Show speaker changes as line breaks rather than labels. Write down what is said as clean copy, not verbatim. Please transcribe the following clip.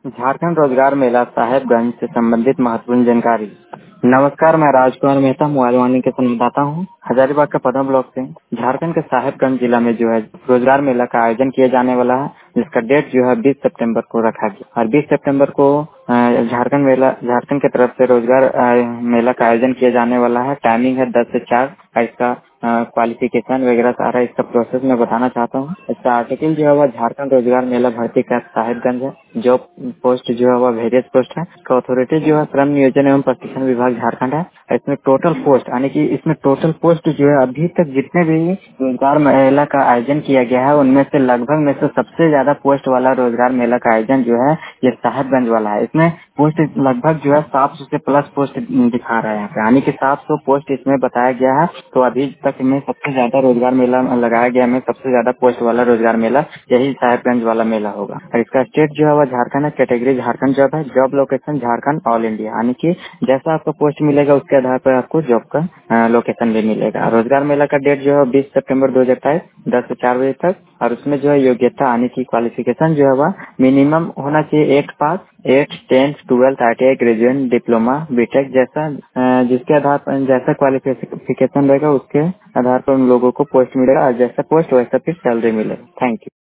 झारखंड रोजगार मेला साहेबगंज से संबंधित महत्वपूर्ण जानकारी। नमस्कार, मैं राजकुमार मेहता मोबाइल वाणी के संवाददाता हूँ। हजारीबाग के पदम ब्लॉक से झारखंड के साहेबगंज जिला में जो है रोजगार मेला का आयोजन किया जाने वाला है, जिसका डेट जो है 20 सितंबर को रखा गया और 20 सितंबर को झारखंड की तरफ से रोजगार मेला का आयोजन किया जाने वाला है। टाइमिंग है 10 से 4। इसका क्वालिफिकेशन वगैरह सारा इसका प्रोसेस मैं बताना चाहता हूँ। इसका आर्टिकल जो है वह झारखंड रोजगार मेला भर्ती का साहिबगंज है। जॉब पोस्ट जो है वह वेरियस पोस्ट है। इसका अथॉरिटी जो है श्रम नियोजन एवं प्रशिक्षण विभाग झारखंड है। इसमें टोटल पोस्ट यानी कि इसमें टोटल पोस्ट जो है अभी तक जितने भी रोजगार मेला का आयोजन किया गया है उनमें से लगभग में से सबसे ज्यादा पोस्ट वाला रोजगार मेला का आयोजन जो है ये साहिबगंज वाला है। इसमें पोस्ट लगभग जो है 700 से प्लस पोस्ट दिखा रहा है यहाँ पे, यानी कि 700 पोस्ट इसमें बताया गया है। तो अभी तक में सबसे ज्यादा रोजगार मेला लगाया गया में सबसे ज्यादा पोस्ट वाला रोजगार मेला यही साहिबगंज वाला मेला होगा। और इसका स्टेट जो है वह झारखंड है। कैटेगरी झारखंड जॉब है। Job location Jharkhand all India, यानी कि जैसा आपको पोस्ट मिलेगा उसके आधार पर आपको जॉब का लोकेशन भी मिलेगा। रोजगार मेला का डेट जो है 20 सितंबर 2023 10 से 4 बजे तक। और उसमें जो है योग्यता यानी कि क्वालिफिकेशन जो है वह मिनिमम होना चाहिए 8 पास, 8, 10, 12, ITI, ग्रेजुएट, डिप्लोमा, बीटेक जैसा जिसके आधार पर जैसा क्वालिफिकेशन रहेगा उसके आधार पर उन लोगों को पोस्ट मिलेगा और जैसा पोस्ट वैसा फिर सैलरी मिलेगा। Thank you.